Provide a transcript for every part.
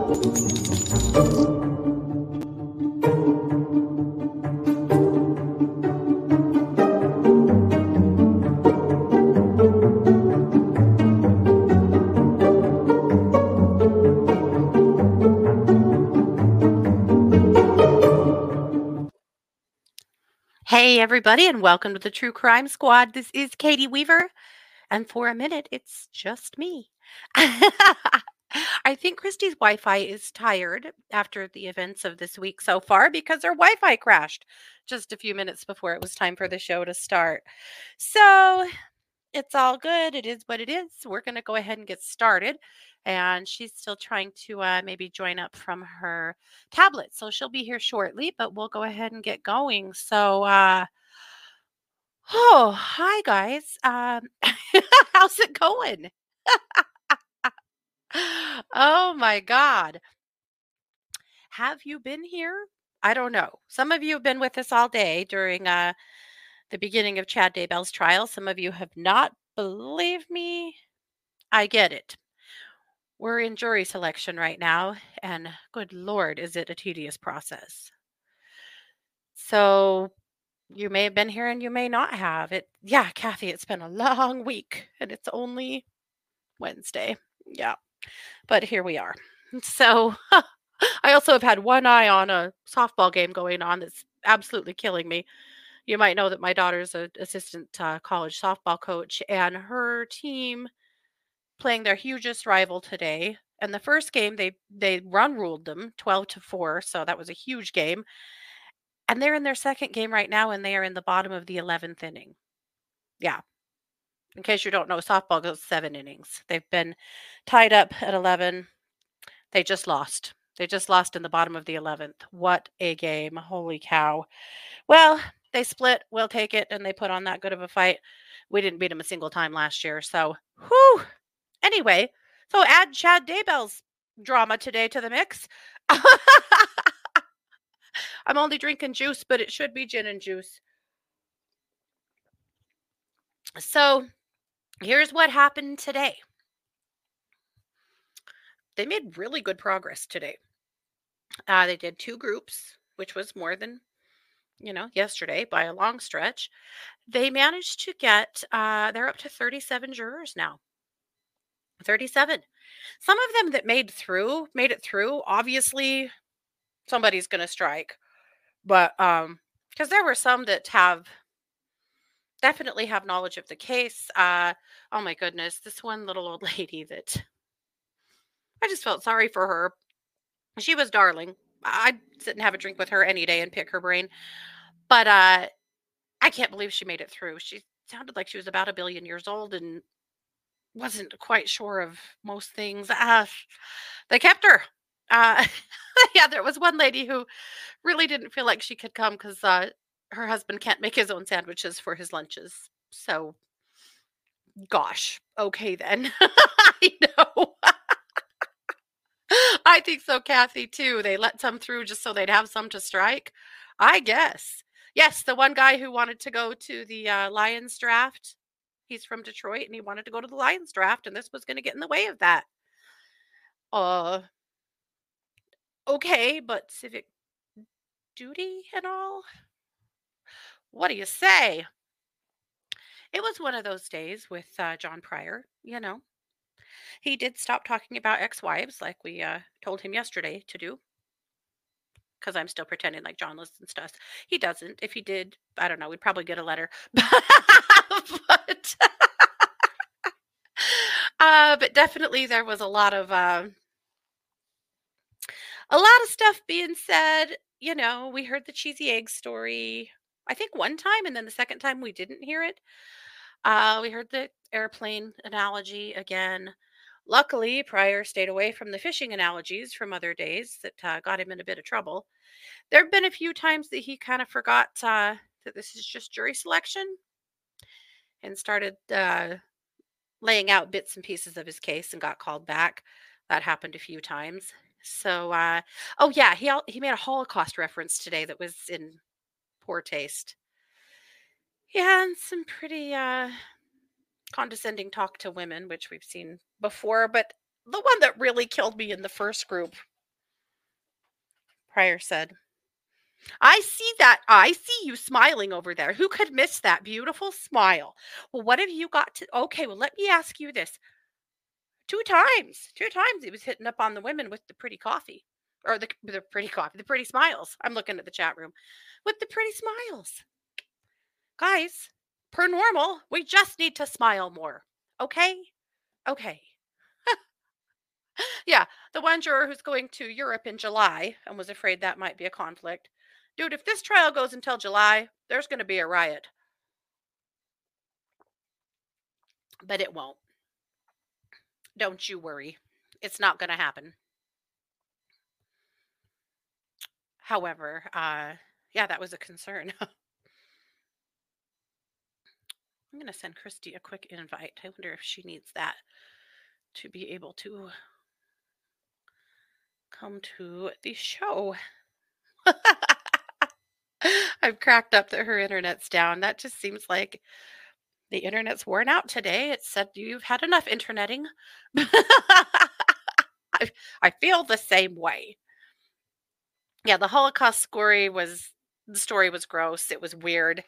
Hey, everybody, and welcome to the True Crime Squad. This is Katie Weaver, and for a minute, it's just me. I think Christy's Wi Fi is tired after the events of this week so far because her Wi Fi crashed just a few minutes before it was time for the show to start. So it's all good. It is what it is. We're going to go ahead and get started. And she's still trying to maybe join up from her tablet. So she'll be here shortly, but we'll go ahead and get going. So, oh, hi guys. How's it going? Oh my God. Have you been here? I don't know. Some of you have been with us all day during the beginning of Chad Daybell's trial. Some of you have not. Believe me, I get it. We're in jury selection right now, and good Lord, is it a tedious process. So you may have been here and you may not have. Yeah, Kathy, it's been a long week and it's only Wednesday. Yeah, but here we are. So I also have had one eye on a softball game going on that's absolutely killing me. You might know that my daughter's an assistant college softball coach, and her team playing their hugest rival today. And the first game, they run ruled them 12-4, so that was a huge game. And they're in their second game right now, and they are in the bottom of the 11th inning. Yeah. In case you don't know, softball goes 7 innings. They've been tied up at 11. They just lost. They just lost in the bottom of the 11th. What a game. Holy cow. Well, they split. We'll take it. And they put on that good of a fight. We didn't beat them a single time last year. So, whew. Anyway, so add Chad Daybell's drama today to the mix. I'm only drinking juice, but it should be gin and juice. So here's what happened today. They made really good progress today. They did 2 groups, which was more than, yesterday by a long stretch. They managed to get, they're up to 37 jurors now. 37. Some of them that made it through. Obviously, somebody's going to strike. But, because there were some that definitely have knowledge of the case. Oh my goodness, this one little old lady that I just felt sorry for her. She was darling. I'd sit and have a drink with her any day and pick her brain. But I can't believe she made it through. She sounded like she was about 1 billion years old and wasn't quite sure of most things. They kept her. Yeah, there was one lady who really didn't feel like she could come because her husband can't make his own sandwiches for his lunches. So, gosh, okay then. I know. I think so, Kathy, too. They let some through just so they'd have some to strike, I guess. Yes, the one guy who wanted to go to the Lions draft, he's from Detroit, and he wanted to go to the Lions draft, and this was going to get in the way of that. Okay, but civic duty and all? What do you say? It was one of those days with John Pryor, He did stop talking about ex-wives like we told him yesterday to do. Because I'm still pretending like John listens to us. He doesn't. If he did, I don't know, we'd probably get a letter. But definitely there was a lot of stuff being said. We heard the cheesy egg story, I think one time, and then the second time we didn't hear it. We heard the airplane analogy again. Luckily, Pryor stayed away from the fishing analogies from other days that got him in a bit of trouble. There have been a few times that he kind of forgot that this is just jury selection and started laying out bits and pieces of his case and got called back. That happened a few times. So, oh yeah, he made a Holocaust reference today that was in poor taste. Yeah, and some pretty condescending talk to women, which we've seen before. But the one that really killed me in the first group Pryor said. I see that. I see you smiling over there. Who could miss that beautiful smile? Well, what have you got to? Okay, well, let me ask you this. 2 times he was hitting up on the women with the pretty coffee or the pretty coffee, the pretty smiles. I'm looking at the chat room with the pretty smiles. Guys, per normal, we just need to smile more. Okay? Okay. Yeah, the one juror who's going to Europe in July and was afraid that might be a conflict. Dude, if this trial goes until July, there's going to be a riot. But it won't. Don't you worry. It's not going to happen. However, yeah, that was a concern. I'm going to send Christy a quick invite. I wonder if she needs that to be able to come to the show. I've cracked up that her internet's down. That just seems like the internet's worn out today. It said you've had enough interneting. I feel the same way. Yeah, the Holocaust story was gross. It was weird.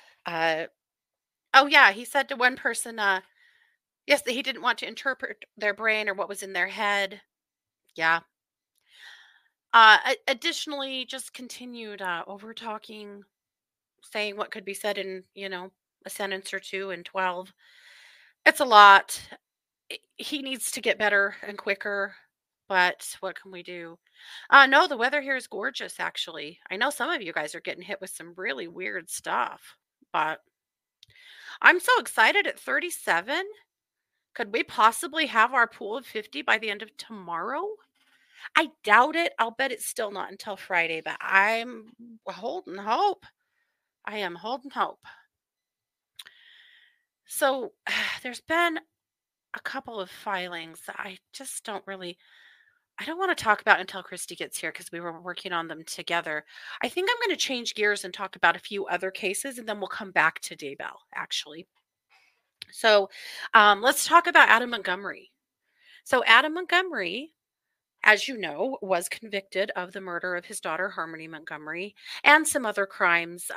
Oh yeah, he said to one person, yes, that he didn't want to interpret their brain or what was in their head. Yeah. Additionally, just continued over talking, saying what could be said in, a sentence or two in 12. It's a lot. He needs to get better and quicker, but what can we do? No, the weather here is gorgeous, actually. I know some of you guys are getting hit with some really weird stuff, but I'm so excited at 37. Could we possibly have our pool of 50 by the end of tomorrow? I doubt it. I'll bet it's still not until Friday, but I'm holding hope. I am holding hope. So there's been a couple of filings that I just don't want to talk about until Christy gets here because we were working on them together. I think I'm going to change gears and talk about a few other cases, and then we'll come back to Daybell, actually. So let's talk about Adam Montgomery. So Adam Montgomery, as you know, was convicted of the murder of his daughter, Harmony Montgomery, and some other crimes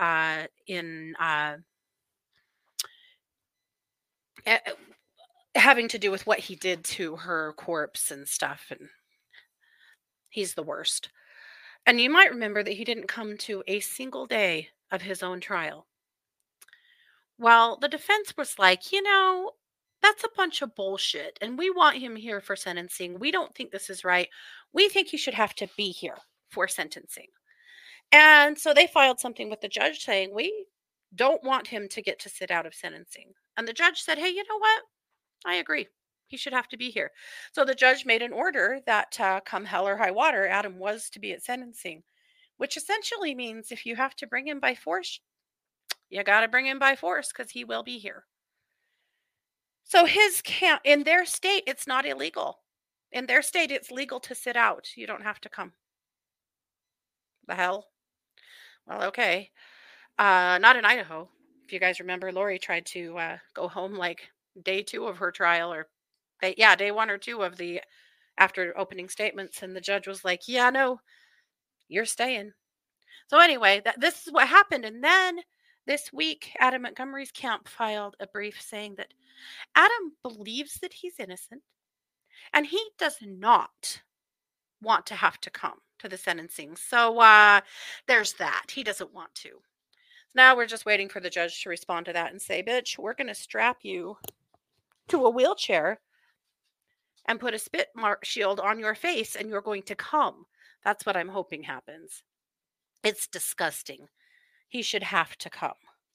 having to do with what he did to her corpse and stuff. And he's the worst. And you might remember that he didn't come to a single day of his own trial. Well, the defense was like, that's a bunch of bullshit. And we want him here for sentencing. We don't think this is right. We think he should have to be here for sentencing. And so they filed something with the judge saying, we don't want him to get to sit out of sentencing. And the judge said, hey, you know what? I agree. He should have to be here. So the judge made an order that come hell or high water, Adam was to be at sentencing, which essentially means if you have to bring him by force, you got to bring him by force because he will be here. So in their state, it's not illegal. In their state, it's legal to sit out. You don't have to come. The hell? Well, okay. Not in Idaho. If you guys remember, Lori tried to go home like day 2 of her trial, or day 1 or 2 of after opening statements, and the judge was like, yeah, no, you're staying. So anyway, this is what happened. And then this week, Adam Montgomery's camp filed a brief saying that Adam believes that he's innocent and he does not want to have to come to the sentencing. So there's that. He doesn't want to. Now we're just waiting for the judge to respond to that and say, bitch, we're going to strap you to a wheelchair and put a spit shield on your face and you're going to come. That's what I'm hoping happens. It's disgusting. He should have to come.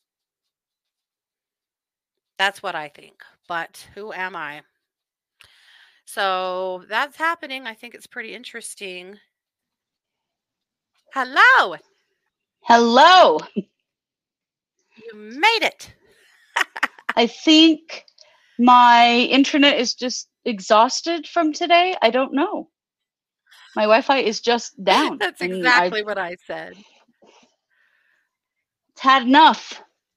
That's what I think. But who am I? So that's happening. I think it's pretty interesting. Hello. Hello. You made it. I think my internet is just exhausted from today. I don't know. My Wi-Fi is just down. That's exactly what I said. It's had enough.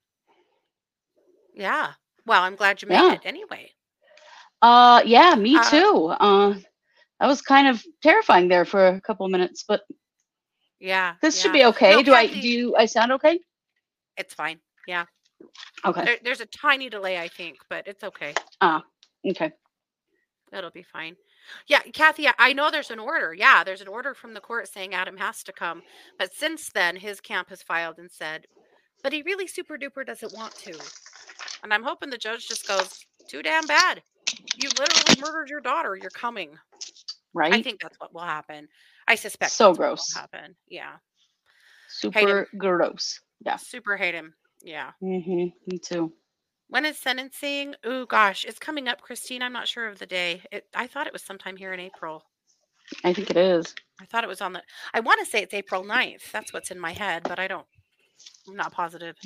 Yeah. Well, I'm glad you made it anyway. Yeah, me too. That was kind of terrifying there for a couple of minutes, but Yeah, This should yeah. be okay. No, Do Kathy, I sound okay? it's fine. Yeah. Okay. There's a tiny delay, I think, but it's okay. Ah, okay. It'll be fine. Yeah, Kathy, I know there's an order. Yeah, there's an order from the court saying Adam has to come. But since then, his camp has filed and said, but he really super duper doesn't want to. And I'm hoping the judge just goes, too damn bad. You literally murdered your daughter. You're coming. I Right? think that's what will happen. I suspect So that's what will gross. happen. Yeah. Hate him. Super gross. Yeah. Super hate him. Yeah. Me too. When is sentencing? Oh gosh, it's coming up, Christine. I'm not sure of the day. I thought it was sometime here in April. I think it is. I thought it was on the I want to say it's April 9th. That's what's in my head, but I'm not positive.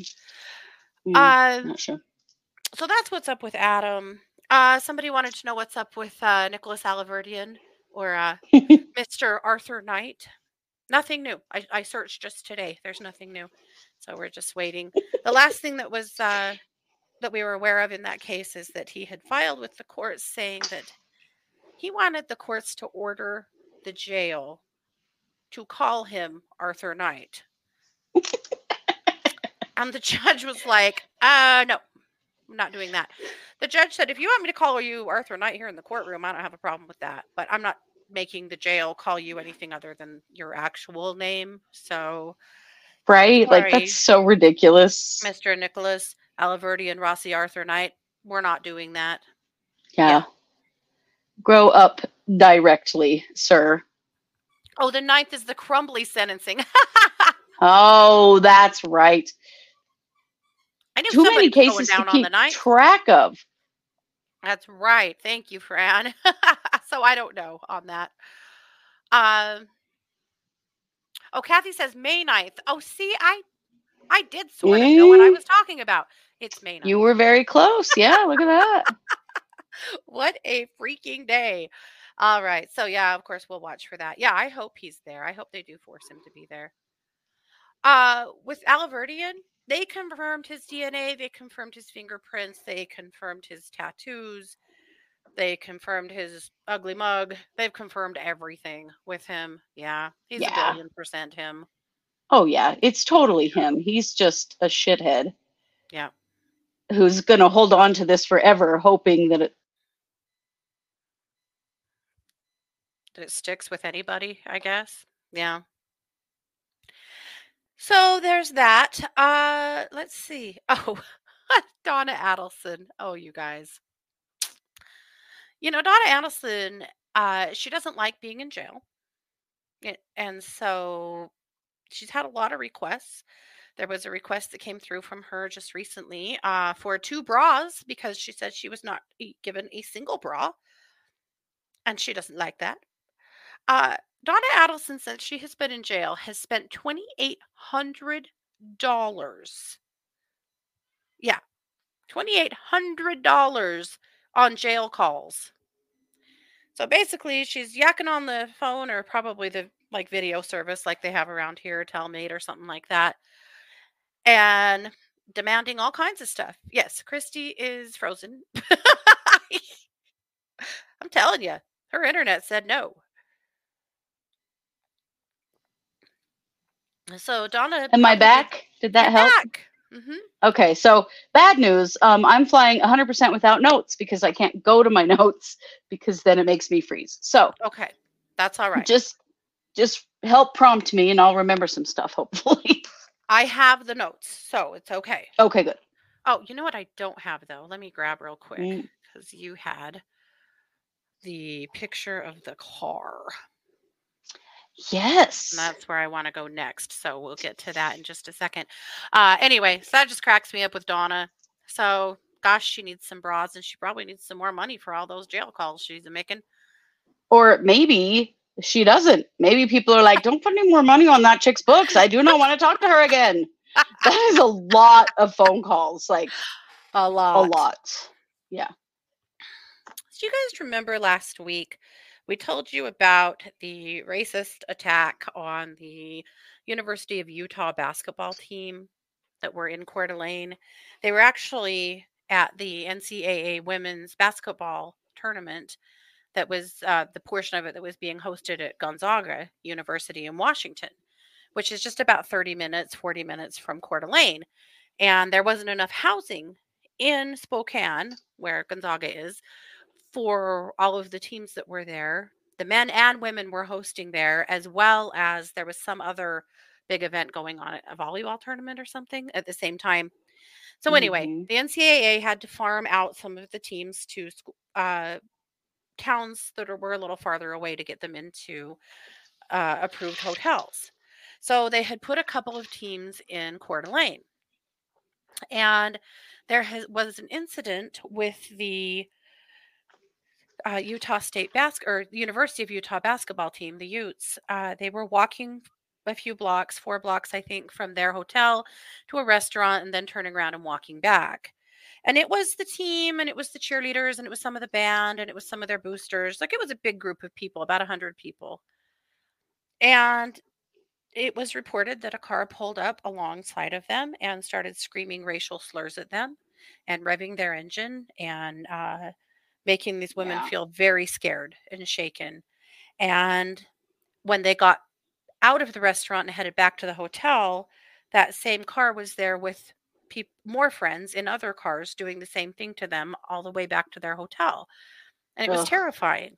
Uh Not sure. so that's what's up with Adam. Somebody wanted to know what's up with Nicholas Alaverdian or Mr. Arthur Knight. Nothing new. I searched just today. There's nothing new. So we're just waiting. The last thing that was that we were aware of in that case is that he had filed with the courts saying that he wanted the courts to order the jail to call him Arthur Knight. And the judge was like, no, I'm not doing that. The judge said, if you want me to call you Arthur Knight here in the courtroom, I don't have a problem with that. But I'm not making the jail call you anything other than your actual name. So, Right? Like, sorry, that's so ridiculous. Mr. Nicholas Alaverdi and Rossi Arthur Knight, we're not doing that. Yeah. Grow up directly, sir. Oh, the 9th is the Crumbly sentencing. Oh, that's right. I knew Too somebody many was going cases to down on the keep 9th. track of. That's right. Thank you, Fran. So I don't know on that. Oh, Kathy says May 9th. Oh, see, I did sort of know what I was talking about. It's May 9th. You were very close. Yeah, look at that. What a freaking day. All right. So yeah, of course we'll watch for that. Yeah, I hope he's there. I hope they do force him to be there. With Alaverdian, they confirmed his DNA, they confirmed his fingerprints, they confirmed his tattoos, they confirmed his ugly mug. They've confirmed everything with him. Yeah, he's a billion% him. Oh yeah, it's totally him. He's just a shithead. Yeah. Who's going to hold on to this forever, hoping that it sticks with anybody, I guess. Yeah. So there's that. Let's see. Oh, Donna Adelson. Oh, you guys. Donna Adelson, she doesn't like being in jail. And so she's had a lot of requests. There was a request that came through from her just recently for 2 bras because she said she was not given a single bra. And she doesn't like that. Donna Adelson, since she has been in jail, has spent $2,800. Yeah, $2,800 on jail calls. So basically, she's yakking on the phone or probably the video service like they have around here, Telmate or something like that, and demanding all kinds of stuff. Yes, Christy is frozen. I'm telling you, her internet said no. So Donna, am I back? Did that help? Back. Mm-hmm. Okay, so bad news. I'm flying 100% without notes because I can't go to my notes because then it makes me freeze. So okay, that's all right. Just help prompt me and I'll remember some stuff, hopefully. I have the notes, so it's okay. Okay, good. Oh, you know what I don't have though? Let me grab real quick because you had the picture of the car. Yes. And that's where I want to go next. So we'll get to that in just a second. Anyway, so that just cracks me up with Donna. So, gosh, she needs some bras and she probably needs some more money for all those jail calls she's making. Or maybe she doesn't. Maybe people are like, don't put any more money on that chick's books. I do not want to talk to her again. That is a lot of phone calls. Like, a lot. Yeah. So you guys remember last week we told you about the racist attack on the University of Utah basketball team that were in Coeur d'Alene. They were actually at the NCAA women's basketball tournament that was the portion of it that was being hosted at Gonzaga University in Washington. which is just about 30 minutes, 40 minutes from Coeur d'Alene. And there wasn't enough housing in Spokane, where Gonzaga is, for all of the teams that were there. The men and women were hosting there, as well as there was some other big event going on, a volleyball tournament or something at the same time. So anyway, Mhm. the NCAA had to farm out some of the teams to towns that were a little farther away to get them into approved hotels. So they had put a couple of teams in Coeur d'Alene, and was an incident with the Utah State or University of Utah basketball team, the Utes. They were walking a few blocks, 4 blocks, I think, from their hotel to a restaurant, and then turning around and walking back. And it was the team, and it was the cheerleaders, and it was some of the band, and it was some of their boosters. Like, it was a big group of people, about 100 people. And it was reported that a car pulled up alongside of them and started screaming racial slurs at them and revving their engine and making these women Yeah. feel very scared and shaken. And when they got out of the restaurant and headed back to the hotel, that same car was there with more friends in other cars doing the same thing to them all the way back to their hotel. And it was Ugh. terrifying.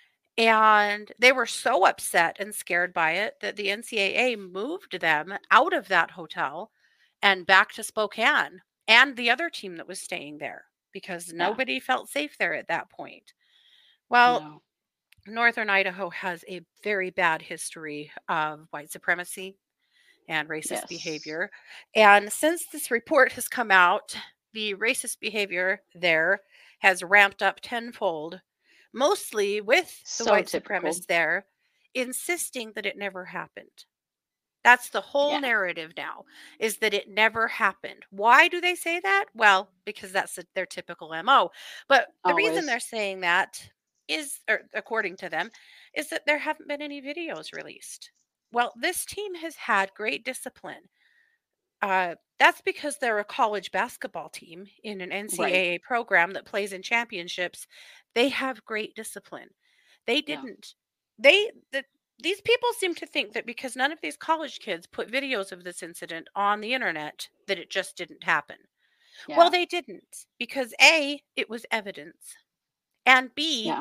And they were so upset and scared by it that the NCAA moved them out of that hotel and back to Spokane and the other team that was staying there, because Yeah. nobody felt safe there at that point. Well, No. Northern Idaho has a very bad history of white supremacy and racist Yes. behavior. And since this report has come out, the racist behavior there has ramped up tenfold, mostly with the So white typical. supremacists there insisting that it never happened. That's the whole Yeah. narrative now, is that it never happened. Why do they say that? Well, because that's their typical MO. But the reason Always. they're saying that is, or according to them, is that there haven't been any videos released. Well, this team has had great discipline. That's because they're a college basketball team in an Right. NCAA program that plays in championships. They have great discipline. They Yeah. didn't. They the, these people seem to think that because none of these college kids put videos of this incident on the internet, that it just didn't happen. Well, Yeah. they didn't, because A, it was evidence, and B, Yeah.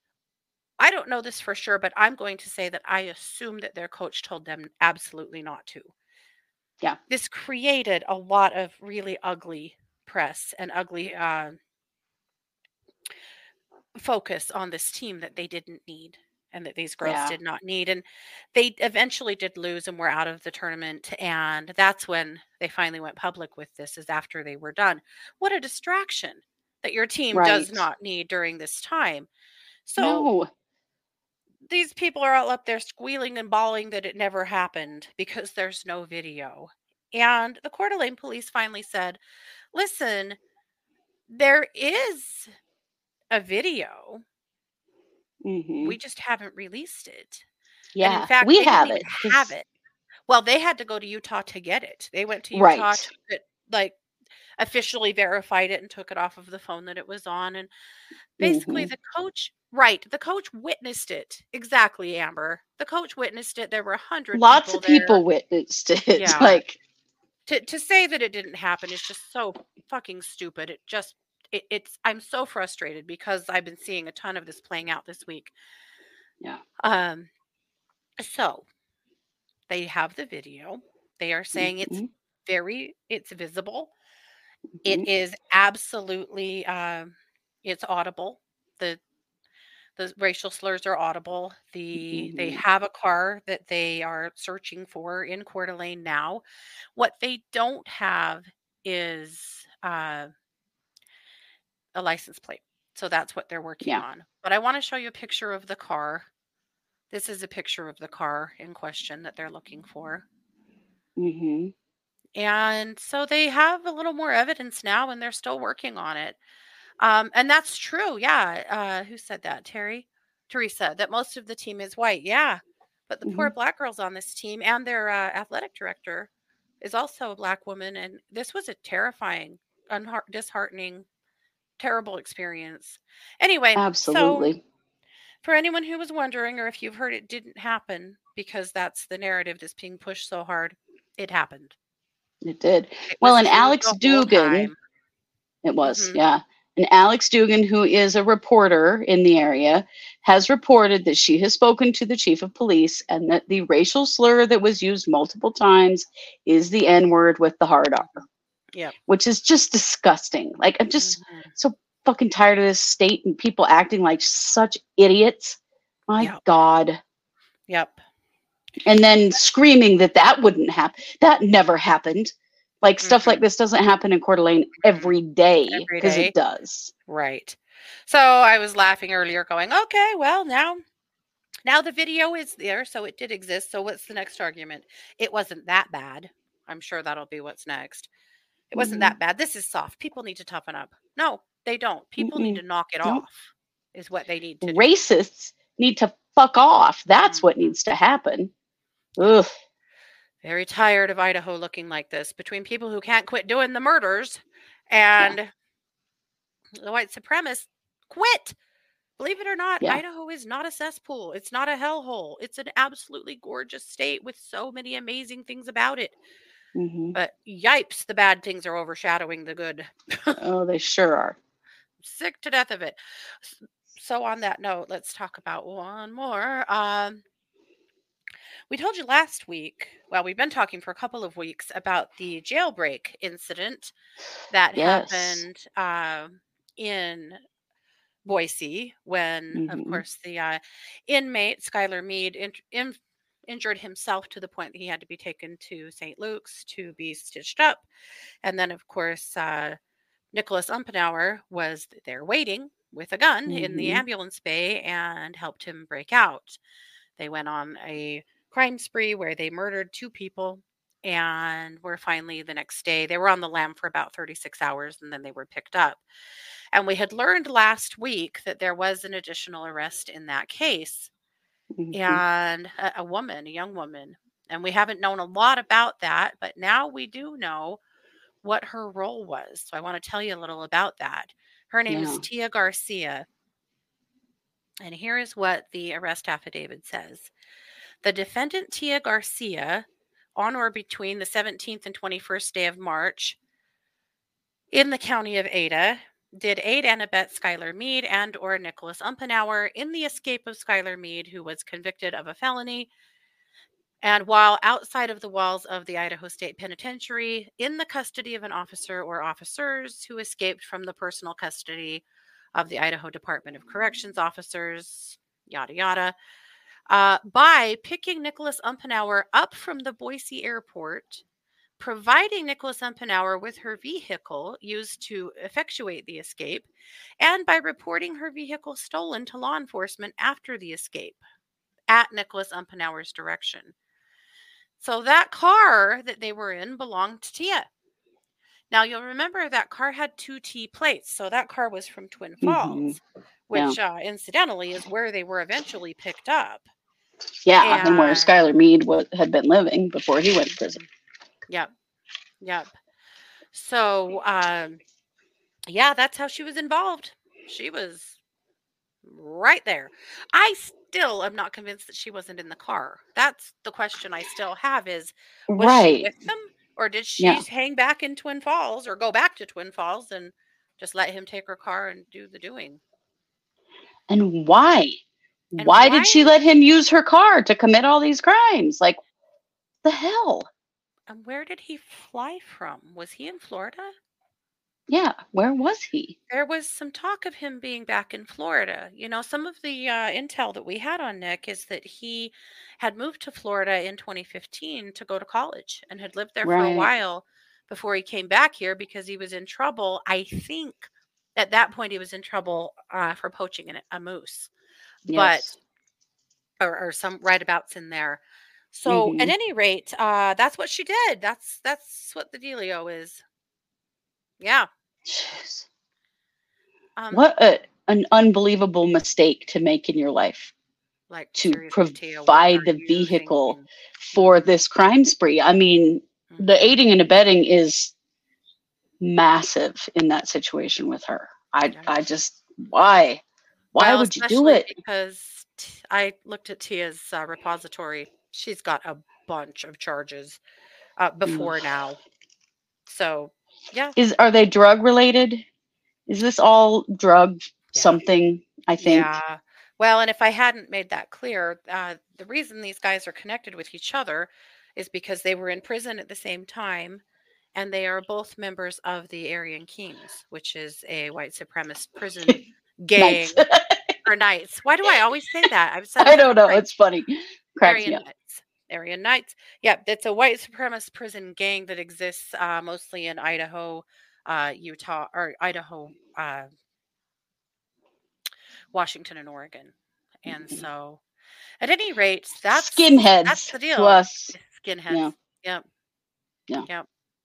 I don't know this for sure, but I'm going to say that I assume that their coach told them absolutely not to. Yeah. This created a lot of really ugly press and ugly focus on this team that they didn't need, and that these girls Yeah. did not need. And they eventually did lose and were out of the tournament. And that's when they finally went public with this, is after they were done. What a distraction that your team does Right. not need during this time. So No. these people are all up there squealing and bawling that it never happened because there's no video. And the Coeur d'Alene police finally said, listen, there is a video. We Mhm. just haven't released it. And in Yeah. fact, We they didn't have even it have cuz it. Well, they had to go to Utah to get it. They went to Utah, right. took it, like, officially verified it and took it off of the phone that it was on. And basically, Mhm. the coach, right, the coach witnessed it. Exactly, Amber. The coach witnessed it. There were 100 Lots people of there. people witnessed it. Yeah. Like, To say that it didn't happen is just so fucking stupid. It's I'm so frustrated because I've been seeing a ton of this playing out this week. yeah. Um, so they have the video. They are saying Mhm. it's visible. It Mhm. is absolutely, it's audible. The the racial slurs are audible. They Mhm. have a car that they are searching for in Coeur d'Alene now. What they don't have is a license plate. So that's what they're working Yeah. on. But I want to show you a picture of the car. This is a picture of the car in question that they're looking for. Mhm. And so they have a little more evidence now, and they're still working on it. And that's true. Yeah. Who said that? Teresa, that most of the team is white. Yeah. But the poor Mhm. black girls on this team and their athletic director is also a black woman. And this was a terrifying, disheartening, terrible experience. Anyway, so Absolutely. for anyone who was wondering, or if you've heard it didn't happen because that's the narrative that's being pushed so hard. It happened. It did. It Well, was and true Alex the whole Dugan, time. it was, Mhm. yeah. And Alex Dugan, who is a reporter in the area, has reported that she has spoken to the chief of police and that the racial slur that was used multiple times is the N word with the hard R, Yep. which is just disgusting. Like, I'm just Mhm. so fucking tired of this state and people acting like such idiots. My Yep. God. Yep. And then screaming that that wouldn't happen. That never happened. Like, stuff like Mhm. this doesn't happen in Coeur d'Alene Mhm. every day, Every because it day. does. Right. So I was laughing earlier going, "Okay, well, now the video is there, so it did exist. So what's the next argument? It wasn't that bad. I'm sure that'll be what's next. It wasn't Mhm. that bad. This is soft. People need to toughen up." No, they don't. People need Mm-mm. to knock it Nope. off is what they need to do. Racists need to fuck off. That's what Mhm. needs to happen. Yep. Ugh. Very tired of Idaho looking like this between people who can't quit doing the murders Yeah. and the white supremacists quit. Believe it or not, Yeah. Idaho is not a cesspool. It's not a hellhole. It's an absolutely gorgeous state with so many amazing things about it. Hmm. But yipes, the bad things are overshadowing the good. Oh, they sure are. Sick to death of it. So, on that note, let's talk about one more. We told you last week, well, we've been talking for a couple of weeks about the jailbreak incident that Yes. happened in Boise when, of Hmm. course, the inmate, Skylar Mead, injured himself to the point that he had to be taken to St. Luke's to be stitched up. And then, of course, Nicholas Umpenauer was there waiting with a gun in the Hmm. ambulance bay and helped him break out. They went on a crime spree where they murdered two people and were finally the next day. They were on the lam for about 36 hours and then they were picked up. And we had learned last week that there was an additional arrest in that case Hmm. and a woman, a young woman. And we haven't known a lot about that, but now we do know what her role was. So I want to tell you a little about that. Her name is Yeah. Tia Garcia. And here is what the arrest affidavit says. The defendant, Tia Garcia, on or between the 17th and 21st day of March in the county of Ada, did aid and abet Skylar Mead and or Nicholas Umpenauer in the escape of Skylar Mead, who was convicted of a felony. And while outside of the walls of the Idaho State Penitentiary, in the custody of an officer or officers who escaped from the personal custody of the Idaho Department of Corrections officers, yada, yada, by picking Nicholas Umpenauer up from the Boise airport, providing Nicholas Umpenauer with her vehicle used to effectuate the escape, and by reporting her vehicle stolen to law enforcement after the escape at Nicholas Umpenauer's direction. So that car that they were in belonged to Tia. Now you'll remember that car had 2T plates, so that car was from Twin Hmm. Falls, Yeah. which incidentally is where they were eventually picked up. Yeah. And where And Skylar Mead had been living before he went to prison. yep, yep. So yeah, that's how she was involved. She was right there. I still am not convinced that she wasn't in the car. That's the question I still have is, was she Right. with them or did she Yeah. hang back in Twin Falls or go back to Twin Falls and just let him take her car and do the doing? And why? And Why did she why let him use her car to commit all these crimes? Like, the hell? and where did he fly from? Was he in Florida? Yeah. Where was he? There was some talk of him being back in Florida. You know, some of the intel that we had on Nick is that he had moved to Florida in 2015 to go to college and had lived there for a Right. while before he came back here because he was in trouble. I think at that point he was in trouble for poaching a moose, but Yes. or some writabouts in there. So at Hmm. any rate, that's what she did. That's what the dealio is. Yeah. Jeez. Um, What an unbelievable mistake to make in your life, like to seriously, Tia, what provide are the you vehicle thinking? for Mhm, this crime spree. I mean, the mhm. aiding and abetting is massive in that situation with her. Yeah. I just, why? Why Well, would you do especially it? because I looked at Tia's repository. she's got a bunch of charges before Ugh. now. So, yeah, Are they drug related? Is this all drug yeah, something? I think. yeah. Well, and if I hadn't made that clear, the reason these guys are connected with each other is because they were in prison at the same time, and they are both members of the Aryan Kings, which is a white supremacist prison Nice. gang or knights. Why do I always say that? I've said I it don't know. right. It's funny. Cracks me Aryan up. Knights. Aryan Knights. Yep, it's a white supremacist prison gang that exists mostly in Idaho, Utah, or Idaho, Washington, and Oregon. And so, at any rate, that's Skinheads the to deal. us. Skinheads. Yeah. Yep, Yeah. yep.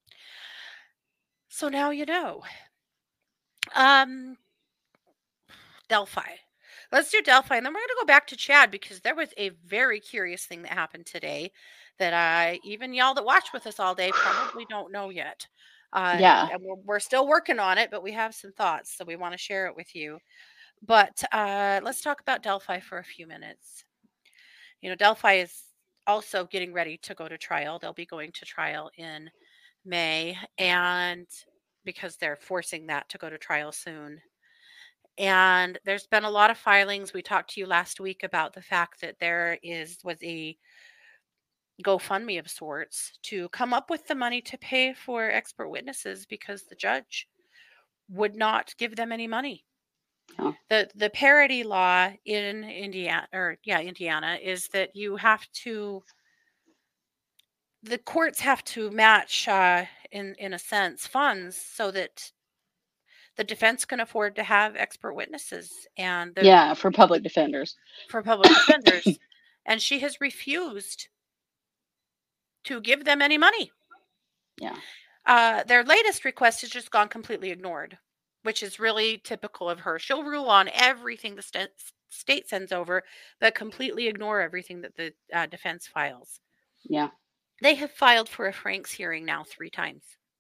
So now you know. Um, Delphi. Let's do Delphi, and then we're going to go back to Chad because there was a very curious thing that happened today that even y'all that watch with us all day probably don't know yet. Yeah. And we're still working on it, but we have some thoughts, so we want to share it with you. But let's talk about Delphi for a few minutes. You know, Delphi is also getting ready to go to trial. They'll be going to trial in May, and because they're forcing that to go to trial soon. And there's been a lot of filings. We talked to you last week about the fact that was a GoFundMe of sorts to come up with the money to pay for expert witnesses because the judge would not give them any money. Oh. The parity law in Indiana is that the courts have to match in a sense funds so that the defense can afford to have expert witnesses and For public defenders. for public defenders. And she has refused to give them any money. Yeah. Their latest request has just gone completely ignored, which is really typical of her. She'll rule on everything the state sends over, but completely ignore everything that the defense files. Yeah. They have filed for a Franks hearing now 3 times.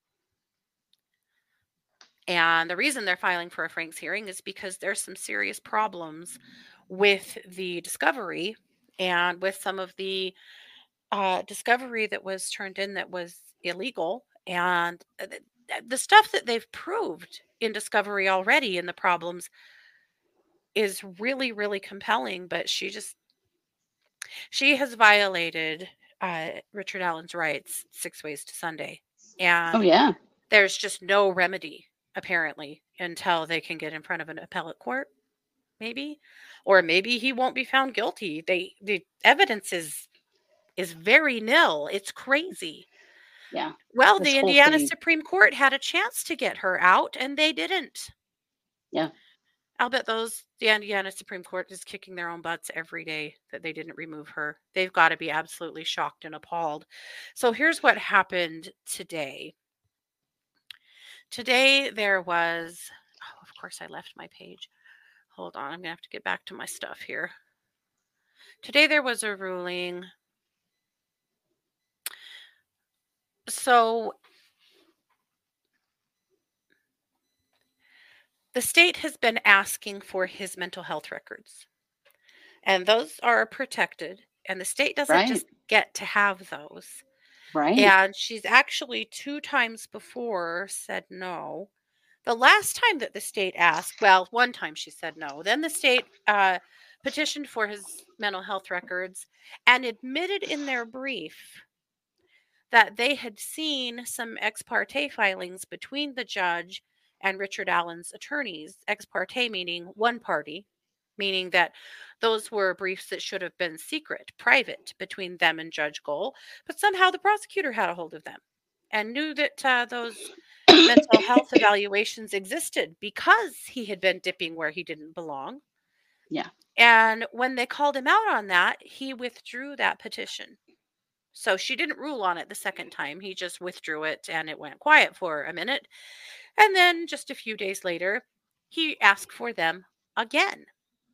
And the reason they're filing for a Franks hearing is because there's some serious problems with the discovery and with some of the discovery that was turned in that was illegal. And the stuff that they've proved in discovery already in the problems is really, really compelling. But she has violated Richard Allen's rights 6 ways to Sunday. Oh, And yeah. there's just no remedy, apparently, until they can get in front of an appellate court, maybe. Or maybe he won't be found guilty. The evidence is very nil. It's crazy. Yeah. Well, This the whole Indiana thing. Supreme Court had a chance to get her out, and they didn't. Yeah. I'll bet the Indiana Supreme Court is kicking their own butts every day that they didn't remove her. They've got to be absolutely shocked and appalled. So here's what happened today. Today there was, of course I left my page. Hold on, I'm going to have to get back to my stuff here. Today there was a ruling. So the state has been asking for his mental health records, and those are protected, and the state doesn't just get to have those. Right. And she's actually 2 times before said no. The last time that the state asked, well, 1 time she said no. Then the state petitioned for his mental health records and admitted in their brief that they had seen some ex parte filings between the judge and Richard Allen's attorneys. Ex parte meaning one party, meaning that those were briefs that should have been secret, private between them and Judge Gohl, but somehow the prosecutor had a hold of them and knew that those mental health evaluations existed because he had been dipping where he didn't belong. Yeah. And when they called him out on that, he withdrew that petition. So she didn't rule on it the second time. He just withdrew it and it went quiet for a minute. And then just a few days later, he asked for them again.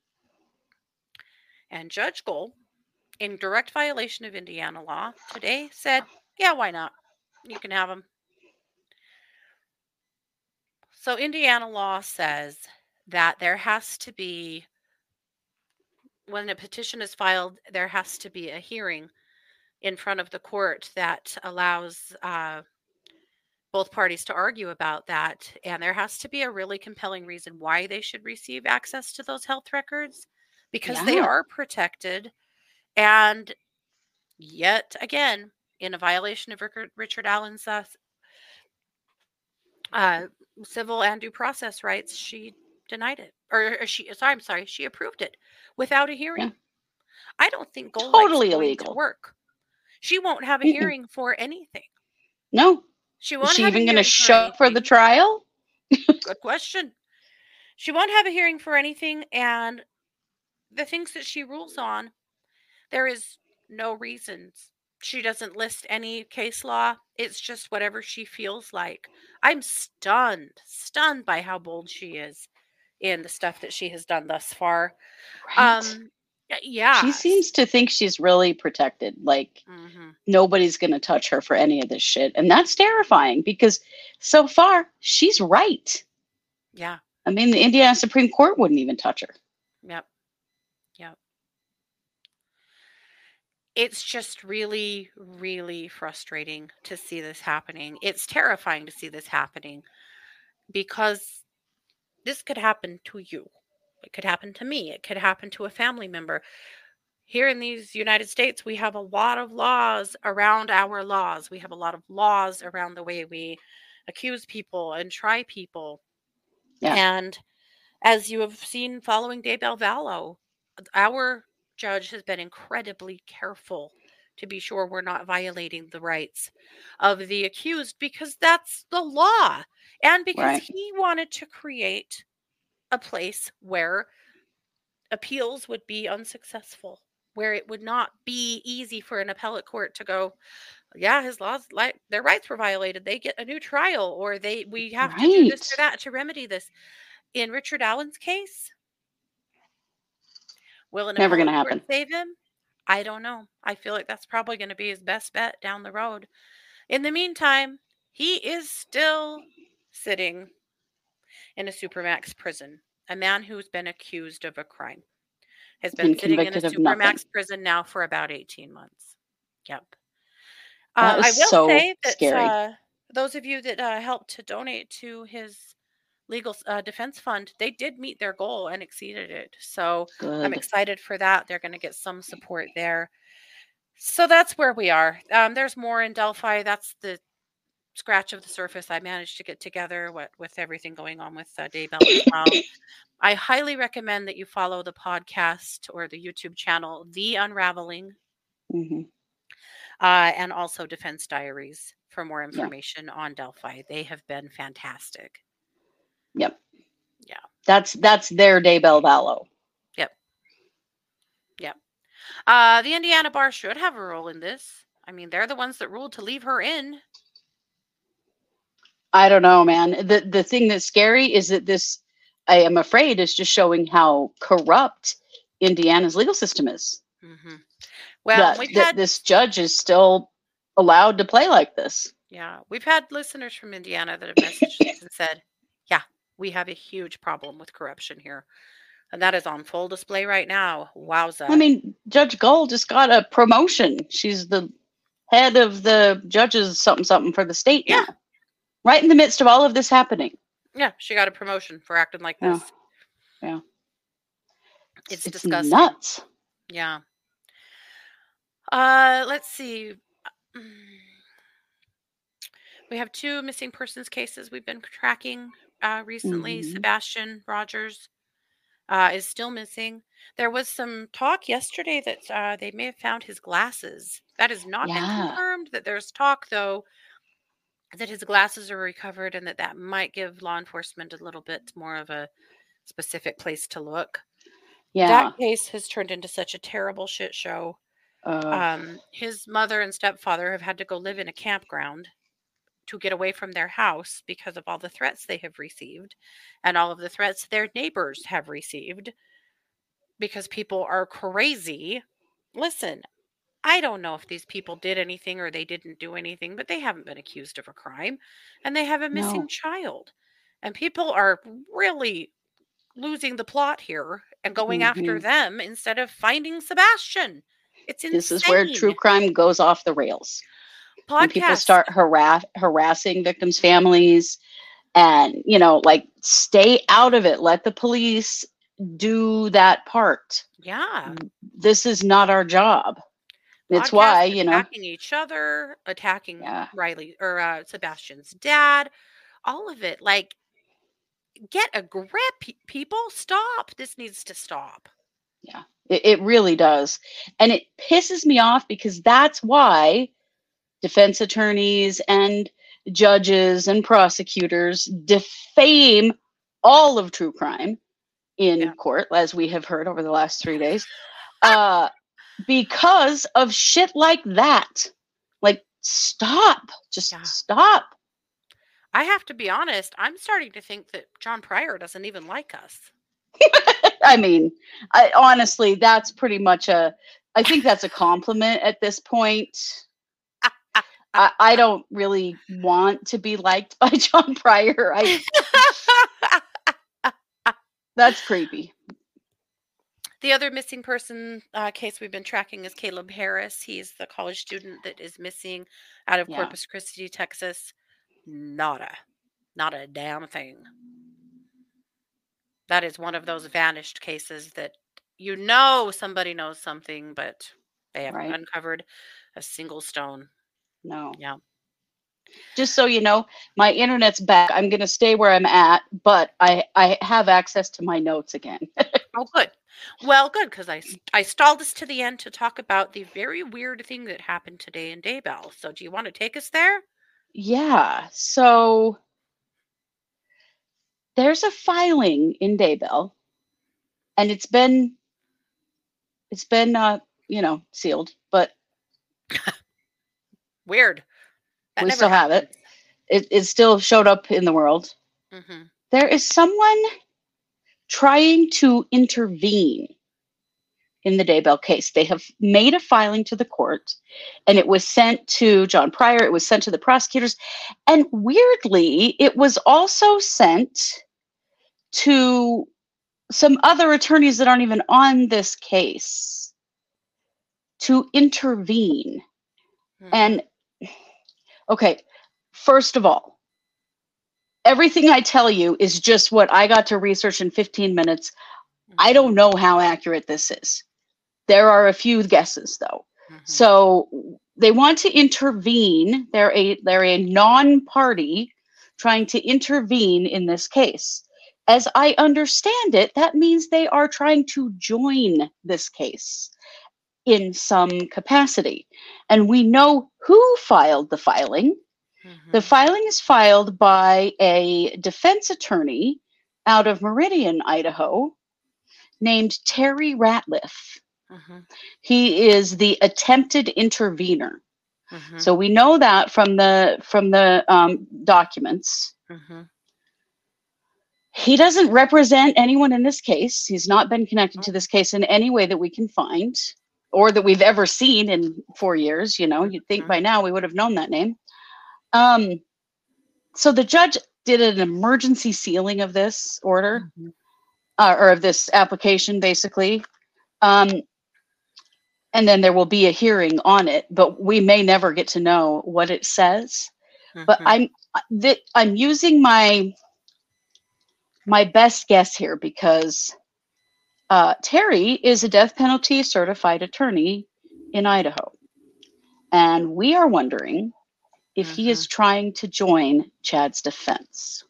And Judge Gohl, in direct violation of Indiana law, today said, yeah, why not? You can have them. So Indiana law says that there has to be, when a petition is filed, there has to be a hearing in front of the court that allows both parties to argue about that. And there has to be a really compelling reason why they should receive access to those health records, because they Yeah. are protected. And yet again, in a violation of Richard Allen's uh, civil and due process rights, she denied it. Or I'm sorry, she approved it without a hearing. Yeah. I don't think Golight's Totally going to illegal. work. She won't have a Mm-mm. hearing for anything. No. She Is won't she have a even going to hearing for show up for the anything. trial? Good question. She won't have a hearing for anything, and the things that she rules on, there is no reasons. She doesn't list any case law. It's just whatever she feels like. I'm stunned by how bold she is in the stuff that she has done thus far. Right. Yeah. She seems to think she's really protected. Like, nobody's going to touch her for any of this shit. And that's terrifying because so far, she's right. Yeah. I mean, the Indiana Supreme Court wouldn't even touch her. Yep. Yep. It's just really, really frustrating to see this happening. It's terrifying to see this happening because this could happen to you. It could happen to me. It could happen to a family member. Here in these United States, we have a lot of laws around our laws. We have a lot of laws around the way we accuse people and try people. Yeah. And as you have seen following Daybell Vallow, our judge has been incredibly careful to be sure we're not violating the rights of the accused, because that's the law. And because Right. he wanted to create a place where appeals would be unsuccessful, where it would not be easy for an appellate court to go, yeah, his laws, like, their rights were violated, they get a new trial, or we have to do this or Right. that to remedy this. In Richard Allen's case, will an Never going to appellate court happen. save him? I don't know. I feel like that's probably going to be his best bet down the road. In the meantime, he is still sitting in a supermax prison. A man who's been accused of a crime has been And sitting in a convicted of nothing. supermax prison now for about 18 months. Yep. That is I will so say scary. that those of you that helped to donate to his legal defense fund, they did meet their goal and exceeded it. So I'm Good. excited for that. They're going to get some support there. So that's where we are. There's more in Delphi. That's the scratch of the surface I managed to get together with everything going on with Daybell as well. I highly recommend that you follow the podcast or the YouTube channel, The Unraveling, Mm-hmm. and also Defense Diaries for more Yeah. information on Delphi. They have been fantastic. Yep. Yeah. That's their Daybell Vallow. Yep. Yep. The Indiana bar should have a role in this. I mean, they're the ones that ruled to leave her in. I don't know, man. The thing that's scary is that this, I am afraid, is just showing how corrupt Indiana's legal system is. Mm-hmm. Well, that this judge is still allowed to play like this. Yeah, we've had listeners from Indiana that have messaged us and said, yeah, we have a huge problem with corruption here. And that is on full display right now. Wowza. I mean, Judge Gull just got a promotion. She's the head of the judges something for the state now. Right in the midst of all of this happening. Yeah, she got a promotion for acting like this. Yeah. It's disgusting. Nuts. Yeah. Let's see. We have 2 missing persons cases we've been tracking recently. Mm-hmm. Sebastian Rogers is still missing. There was some talk yesterday that they may have found his glasses. That has not been confirmed. That there's talk, though, that his glasses are recovered and that might give law enforcement a little bit more of a specific place to look. Yeah. That case has turned into such a terrible shit show. His mother and stepfather have had to go live in a campground to get away from their house because of all the threats they have received and all of the threats their neighbors have received because people are crazy. Listen, I don't know if these people did anything or they didn't do anything, but they haven't been accused of a crime and they have a missing child. And people are really losing the plot here and going after them instead of finding Sebastian. It's This is where true insane. crime goes off the rails. When people Podcasts. start harassing victims' families, and like, stay out of it. Let the police do that part. Yeah. This is not our job. It's Podcasts why, attacking each other, attacking yeah, Riley or Sebastian's dad, all of it. Like, get a grip, people. Stop. This needs to stop. yeah, it really does. And it pisses me off because that's why defense attorneys and judges and prosecutors defame all of true crime in Yeah. court, as we have heard over the last 3 days, because of shit like that. Like, stop. Just Yeah. stop. I have to be honest, I'm starting to think that John Pryor doesn't even like us. I mean, honestly, that's pretty much I think that's a compliment at this point. I don't really want to be liked by John Pryor. That's creepy. The other missing person case we've been tracking is Caleb Harris. He's the college student that is missing out of Corpus Christi, Texas. Not a damn thing. That is one of those vanished cases that somebody knows something, but they haven't uncovered a single stone. No. Yeah. Just so you know, my internet's back. I'm going to stay where I'm at, but I have access to my notes again. Oh, good. Well, good, because I stalled us to the end to talk about the very weird thing that happened today in Daybell. So do you want to take us there? Yeah. So there's a filing in Daybell, and it's been sealed, but weird. We still have it. It still showed up in the world. Mm-hmm. There is someone trying to intervene in the Daybell case. They have made a filing to the court, and it was sent to John Pryor. It was sent to the prosecutors. And weirdly, it was also sent to some other attorneys that aren't even on this case to intervene. Mm-hmm. And, okay, first of all, everything I tell you is just what I got to research in 15 minutes. Mm-hmm. I don't know how accurate this is. There are a few guesses, though. Mm-hmm. So they want to intervene. They're a non-party trying to intervene in this case. As I understand it, that means they are trying to join this case in some capacity. And we know who filed the filing. Mm-hmm. The filing is filed by a defense attorney out of Meridian, Idaho, named Terry Ratliff. Mm-hmm. He is the attempted intervener. Mm-hmm. So we know that from the documents. Mm-hmm. He doesn't represent anyone in this case. He's not been connected to this case in any way that we can find or that we've ever seen in 4 years. You'd think by now we would have known that name. So the judge did an emergency sealing of this order, mm-hmm. Or of this application, basically. And then there will be a hearing on it, but we may never get to know what it says. Mm-hmm. But I'm using my best guess here because Terry is a death penalty certified attorney in Idaho. And we are wondering if mm-hmm. he is trying to join Chad's defense.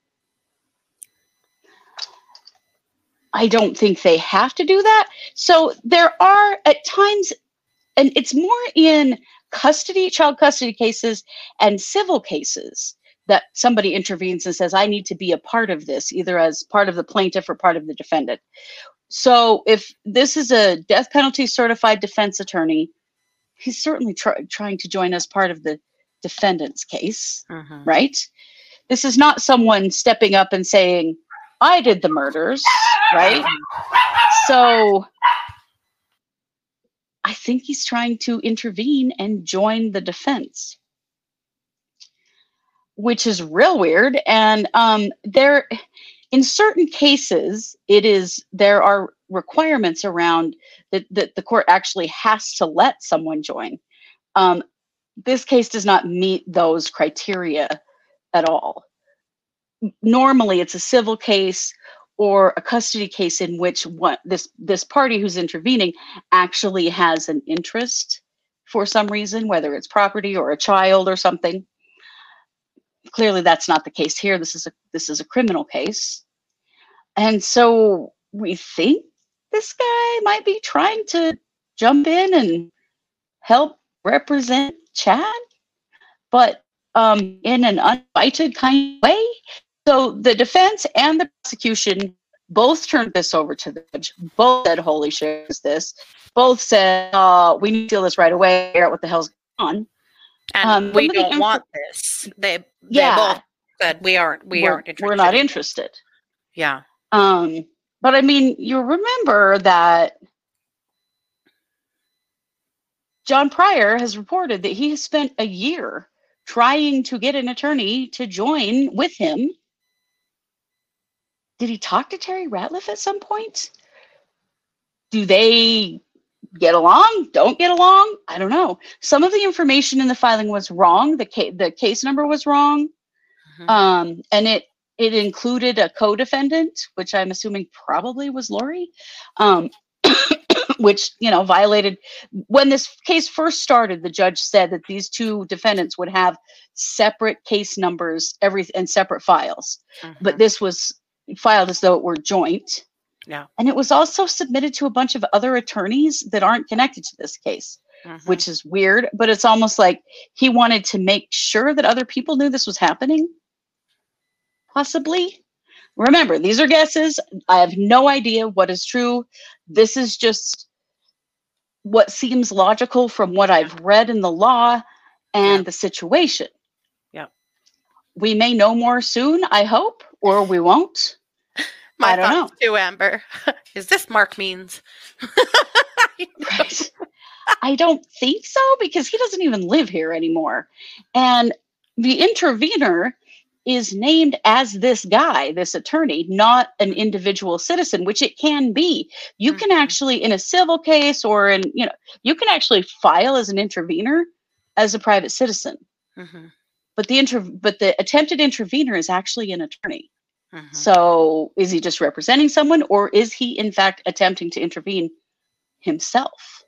I don't think they have to do that. So there are at times, and it's more in child custody cases and civil cases, that somebody intervenes and says, I need to be a part of this, either as part of the plaintiff or part of the defendant. So if this is a death penalty certified defense attorney, he's certainly trying to join as part of the defendant's case, mm-hmm. right? This is not someone stepping up and saying, I did the murders, right? So I think he's trying to intervene and join the defense, which is real weird. And in certain cases, there are requirements around that the court actually has to let someone join. This case does not meet those criteria at all. Normally, it's a civil case or a custody case in which this party who's intervening actually has an interest for some reason, whether it's property or a child or something. Clearly, that's not the case here. This is a criminal case, and so we think this guy might be trying to jump in and help represent Chad, but in an uninvited kind of way. So the defense and the prosecution both turned this over to the judge. Both said, "Holy shit, is this?" Both said, "We need to deal this right away. Figure out what the hell's going on." And we don't want this. They both said we aren't interested. We're not interested. Yeah. But I mean, you remember that John Pryor has reported that he has spent a year trying to get an attorney to join with him. Did he talk to Terry Ratliff at some point? Do they get along? Don't get along? I don't know. Some of the information in the filing was wrong. The case number was wrong. Mm-hmm. And it included a co-defendant, which I'm assuming probably was Lori, which, violated. When this case first started, the judge said that these two defendants would have separate case numbers, and separate files. Mm-hmm. But this was filed as though it were joint. Yeah. And it was also submitted to a bunch of other attorneys that aren't connected to this case, mm-hmm. which is weird. But it's almost like he wanted to make sure that other people knew this was happening. Possibly. Remember, these are guesses. I have no idea what is true. This is just what seems logical from what I've read in the law and the situation. Yeah. We may know more soon, I hope, or we won't. I don't know. Too, Amber. Is this Mark Means? Right. I don't think so, because he doesn't even live here anymore. And the intervener is named as this guy, this attorney, not an individual citizen, which it can be. You can actually, in a civil case or you can actually file as an intervener as a private citizen. Mm-hmm. But the attempted intervener is actually an attorney. Mm-hmm. So is he just representing someone, or is he in fact attempting to intervene himself?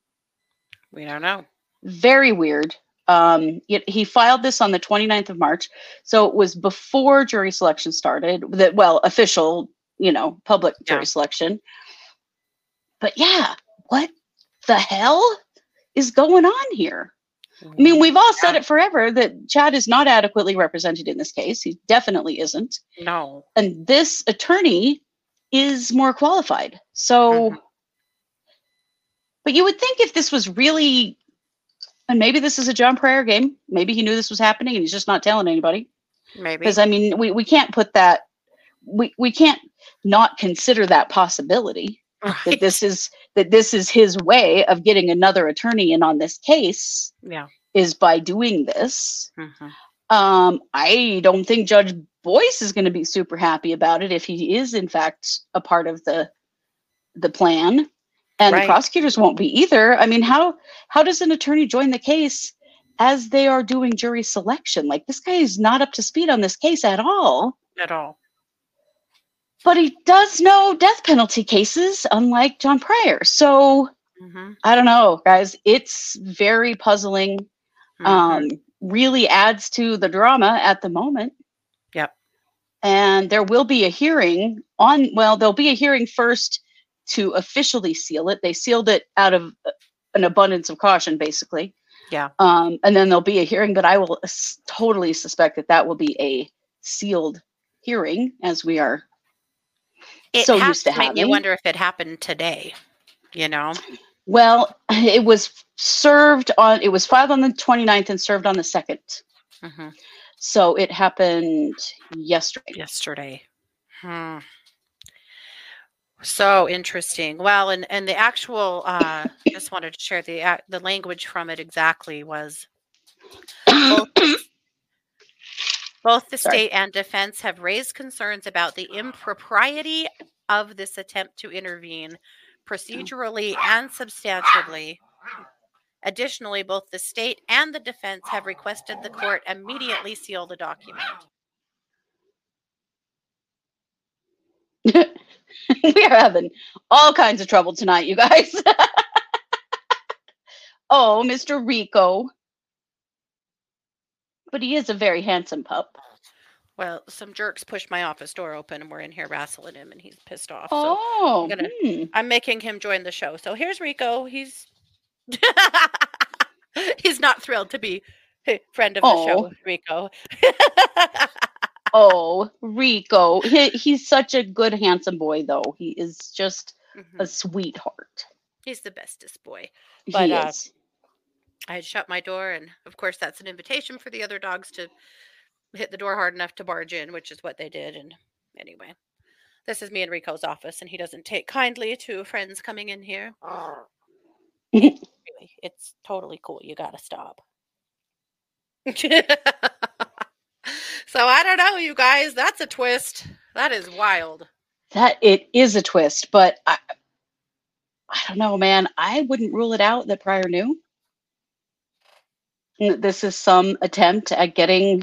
We don't know. Very weird. He filed this on the 29th of March. So it was before jury selection started, official, public jury selection. But yeah, what the hell is going on here? I mean, we've all said it forever that Chad is not adequately represented in this case. He definitely isn't. No. And this attorney is more qualified. So, but you would think if this was really, and maybe this is a John Pryor game. Maybe he knew this was happening and he's just not telling anybody. Maybe. Because, I mean, we can't put that, we can't not consider that possibility. Right. That this is his way of getting another attorney in on this case. Yeah, is by doing this. Mm-hmm. I don't think Judge Boyce is going to be super happy about it if he is in fact a part of the plan, and the prosecutors won't be either. I mean, how does an attorney join the case as they are doing jury selection? Like, this guy is not up to speed on this case at all. At all. But he does know death penalty cases, unlike John Pryor. So, I don't know, guys. It's very puzzling. Really adds to the drama at the moment. Yep. And there will be a hearing there'll be a hearing first to officially seal it. They sealed it out of an abundance of caution, basically. Yeah. And then there'll be a hearing, but I will totally suspect that will be a sealed hearing, as we are so used to having. It makes me wonder if it happened today, Well, it was filed on the 29th and served on the 2nd. Mm-hmm. So it happened yesterday. So interesting. Well, and the actual, just wanted to share the language from it exactly was Both the Sorry. state and defense have raised concerns about the impropriety of this attempt to intervene procedurally and substantively. Additionally, both the state and the defense have requested the court immediately seal the document. We are having all kinds of trouble tonight, you guys. Oh, Mr. Rico. But he is a very handsome pup. Well, some jerks pushed my office door open and we're in here wrestling him and he's pissed off. Oh, So I'm making him join the show. So here's Rico. He's he's not thrilled to be a friend of the show, Rico. Oh, Rico. He's such a good, handsome boy, though. He is just a sweetheart. He's the bestest boy. But he is. I had shut my door, and of course that's an invitation for the other dogs to hit the door hard enough to barge in, which is what they did. And anyway, this is me in Rico's office, and he doesn't take kindly to friends coming in here. It's totally cool. You gotta stop. So I don't know, you guys. That's a twist. That is wild. It is a twist, but I don't know, man. I wouldn't rule it out that Pryor knew. This is some attempt at getting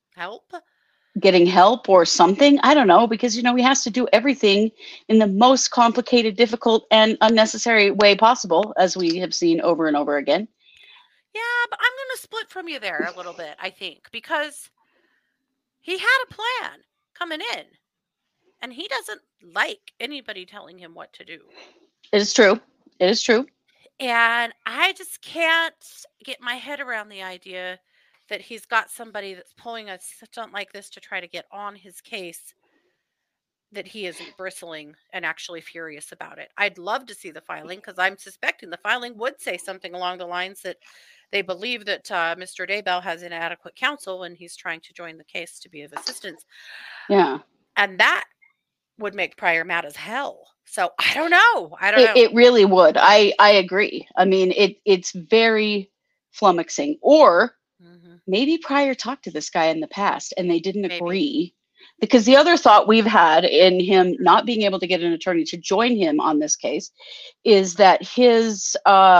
help or something. I don't know, because he has to do everything in the most complicated, difficult, and unnecessary way possible, as we have seen over and over again. Yeah, but I'm going to split from you there a little bit, I think, because he had a plan coming in, and he doesn't like anybody telling him what to do. It is true. It is true. And I just can't get my head around the idea that he's got somebody that's pulling a stunt like this to try to get on his case, that he isn't bristling and actually furious about it. I'd love to see the filing, because I'm suspecting the filing would say something along the lines that they believe that Mr. Daybell has inadequate counsel and he's trying to join the case to be of assistance. Yeah. And that would make Pryor mad as hell. So I don't know. It really would. I agree. I mean, it's very flummoxing. Or maybe Pryor talked to this guy in the past and they didn't agree. Because the other thought we've had in him not being able to get an attorney to join him on this case is that his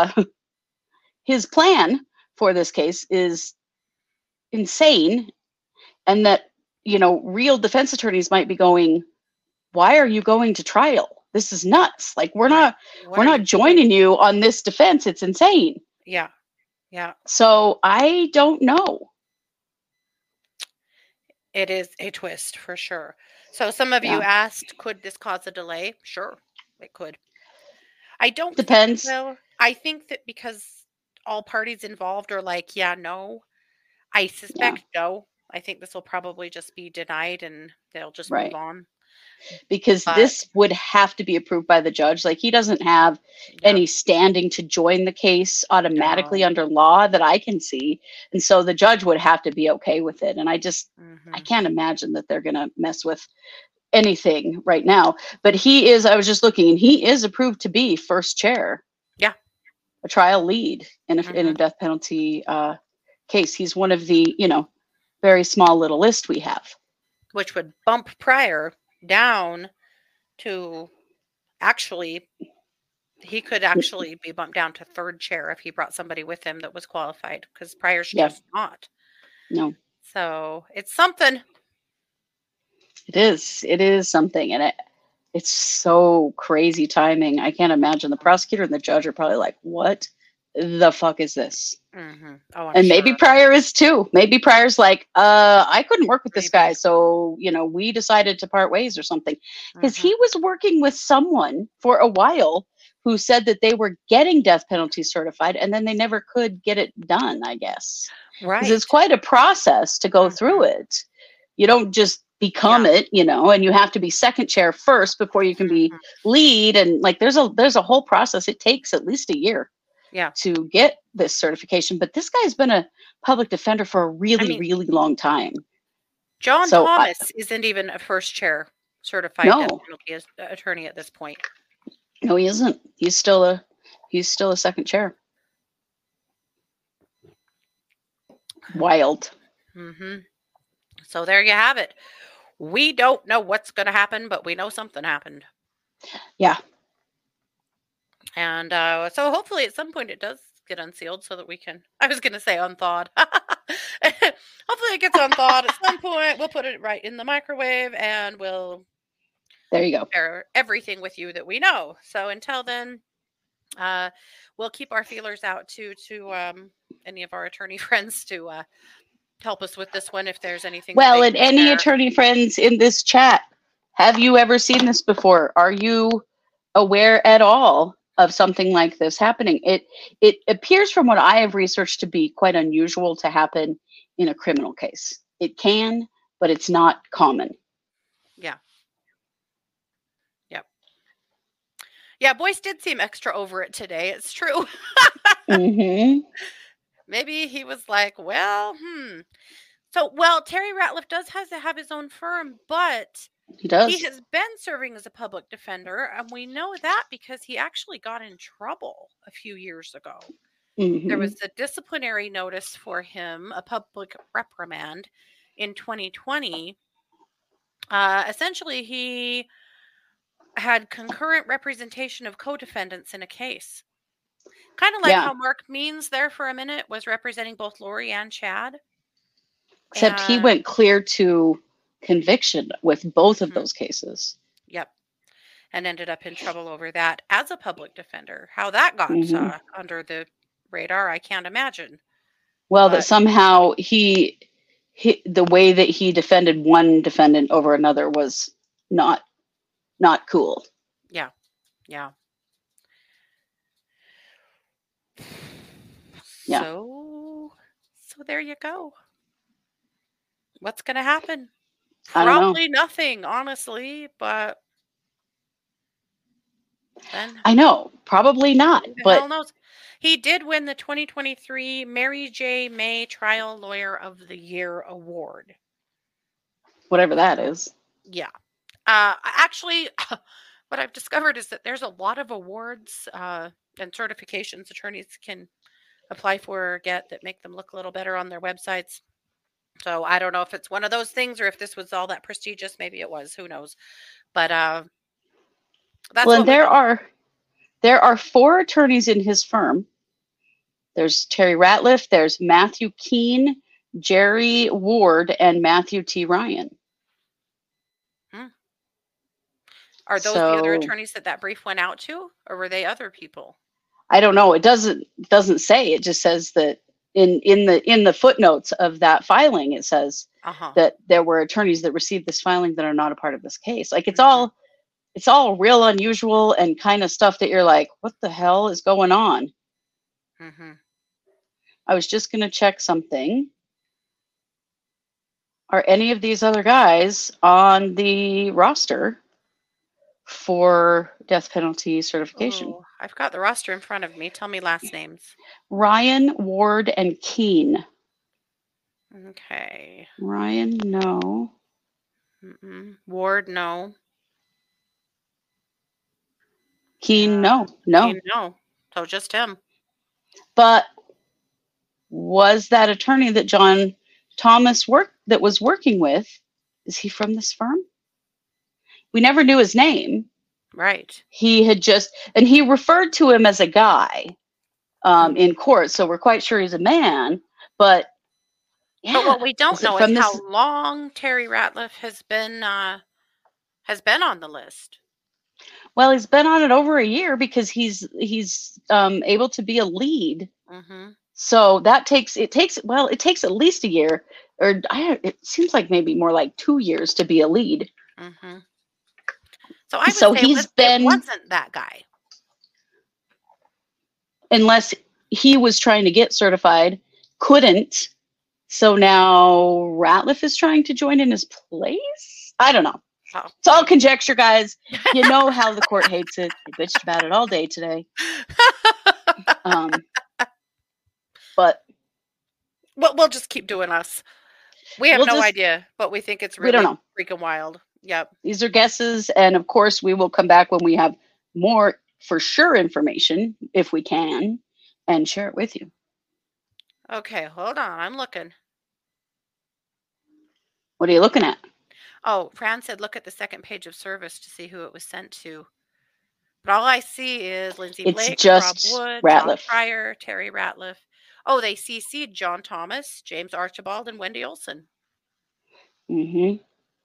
plan for this case is insane, and that real defense attorneys might be going, why are you going to trial? This is nuts. Like, we're not joining you on this defense. It's insane. Yeah. So I don't know. It is a twist for sure. So some of you asked, could this cause a delay? Sure, it could. I don't Depends. I think that because all parties involved are like, yeah, no. I suspect no. I think this will probably just be denied and they'll just move on. Because this would have to be approved by the judge. Like, he doesn't have any standing to join the case automatically under law that I can see. And so the judge would have to be okay with it. And I just, I can't imagine that they're going to mess with anything right now. But I was just looking, and he is approved to be first chair. Yeah. A trial lead in a death penalty case. He's one of the, very small little list we have. Which would bump Pryor down to he could actually be bumped down to third chair if he brought somebody with him that was qualified, because Pryor's just not. No. So it's something. It is something. And it's so crazy timing. I can't imagine. The prosecutor and the judge are probably like, what the fuck is this? And maybe Pryor is too. Maybe Pryor's like, I couldn't work with this guy, so we decided to part ways or something. Because he was working with someone for a while who said that they were getting death penalty certified, and then they never could get it done, I guess. Right. Because it's quite a process to go through it. You don't just become it, and you have to be second chair first before you can be lead, and like there's a whole process. It takes at least a year. To get this certification. But this guy's been a public defender for a really, really long time. John Thomas isn't even a first chair certified death penalty attorney at this point. No, he isn't. He's still a second chair. Wild. So there you have it. We don't know what's going to happen, but we know something happened. Yeah. And so hopefully at some point it does get unsealed so that we can, I was going to say unthawed. Hopefully it gets unthawed at some point. We'll put it right in the microwave and we'll There you go. share everything with you that we know. So until then, we'll keep our feelers out to any of our attorney friends to help us with this one if there's anything. Well, and any attorney friends in this chat, have you ever seen this before? Are you aware at all of something like this happening? It appears from what I have researched to be quite unusual to happen in a criminal case. It can, but it's not common. Yeah. Yep. Yeah, Boyce did seem extra over it today. It's true. Mm-hmm. Maybe he was like, well, So, well, Terry Ratliff does have his own firm, but He does. he has been serving as a public defender, and we know that because he actually got in trouble a few years ago. Mm-hmm. There was a disciplinary notice for him, a public reprimand in 2020. Essentially, he had concurrent representation of co-defendants in a case. Kind of like how Mark Means there for a minute was representing both Lori and Chad. Except he went clear to conviction with both of those cases. Yep. And ended up in trouble over that as a public defender. How that got under the radar, I can't imagine. Well, that somehow he the way that he defended one defendant over another was not cool. Yeah. Yeah. Yeah. So there you go. What's going to happen? Probably nothing, honestly, but then I know, probably not. But hell knows. He did win the 2023 Mary J. May Trial Lawyer of the Year award. Whatever that is. Yeah. Actually, what I've discovered is that there's a lot of awards and certifications attorneys can apply for or get that make them look a little better on their websites. So I don't know if it's one of those things or if this was all that prestigious. Maybe it was. Who knows? But that's well, there are 4 attorneys in his firm. There's Terry Ratliff, there's Matthew Keene, Jerry Ward, and Matthew T. Ryan. Are those the other attorneys that brief went out to, or were they other people? I don't know. It doesn't say. It just says that in the footnotes of that filing, it says that there were attorneys that received this filing that are not a part of this case. Like it's all real unusual and kind of stuff that you're like, what the hell is going on? Mm-hmm. I was just going to check something. Are any of these other guys on the roster for death penalty certification? Oh, I've got the roster in front of me. Tell me last names. Ryan, Ward, and Keene. Okay. Ryan, no. Ward, no. Keene, no. Keene, no. So just him. But was that attorney that John Thomas was working with, is he from this firm? We never knew his name. Right. He had and he referred to him as a guy in court, so we're quite sure he's a man. But yeah, but what we don't know is how long Terry Ratliff has been on the list. Well, he's been on it over a year because he's able to be a lead. Mm-hmm. So it takes at least a year, or it seems like maybe more like 2 years to be a lead. Mm-hmm. So I would say it wasn't that guy. Unless he was trying to get certified, couldn't. So now Ratliff is trying to join in his place? I don't know. Oh. It's all conjecture, guys. You know how the court hates it. They bitched about it all day today. But we'll just keep doing us. We have no idea, but we think it's really freaking wild. Yep. These are guesses, and of course we will come back when we have more for sure information, if we can, and share it with you. Okay, hold on. I'm looking. What are you looking at? Oh, Fran said look at the second page of service to see who it was sent to. But all I see is Lindsay It's Blake, Rob just Wood, John Ratliff. Pryor, Terry Ratliff. Oh, they CC'd John Thomas, James Archibald, and Wendy Olson. Mm-hmm.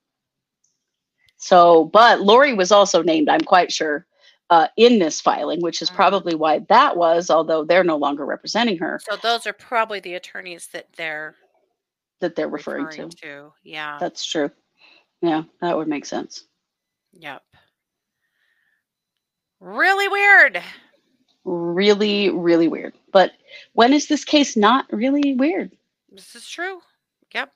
So, but Lori was also named, I'm quite sure, in this filing, which is probably why that was, although they're no longer representing her. So those are probably the attorneys that they're referring to. Yeah. That's true. Yeah, that would make sense. Yep. Really weird. Really, really weird. But when is this case not really weird? This is true. Yep.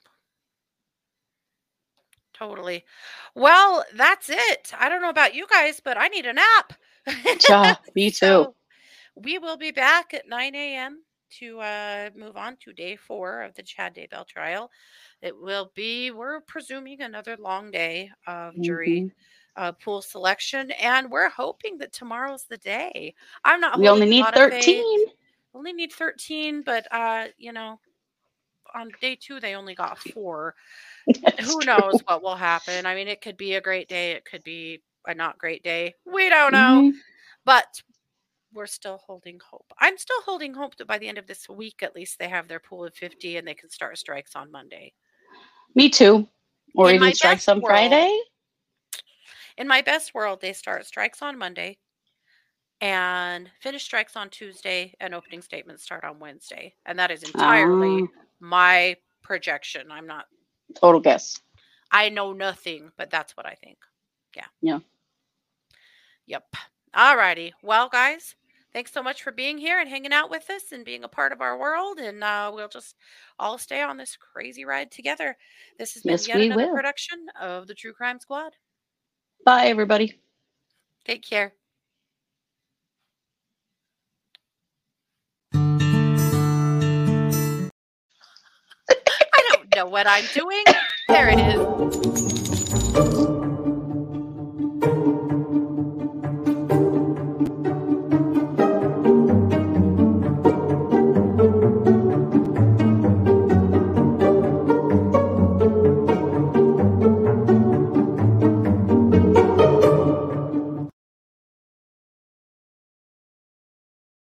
Totally. Well, that's it. I don't know about you guys, but I need a nap. Yeah, me too. So we will be back at 9 a.m. to move on to day 4 of the Chad Daybell trial. It will be, we're presuming, another long day of jury pool selection, and we're hoping that tomorrow's the day. I'm not. We only need 13. Only need 13, but you know, on day 2 they only got 4. Who knows what will happen? I mean, it could be a great day. It could be a not great day. We don't know. But we're still holding hope. I'm still holding hope that by the end of this week, at least, they have their pool of 50 and they can start strikes on Monday. Me too. Or even strikes on Friday. In my best world, they start strikes on Monday and finish strikes on Tuesday, and opening statements start on Wednesday. And that is entirely my projection. I'm not. Total guess. I know nothing, but that's what I think. Yeah. Yeah. Yep. All righty. Well, guys, thanks so much for being here and hanging out with us and being a part of our world. And we'll just all stay on this crazy ride together. This has been yet another production of the True Crime Squad. Bye, everybody. Take care. I don't know what I'm doing. There it is.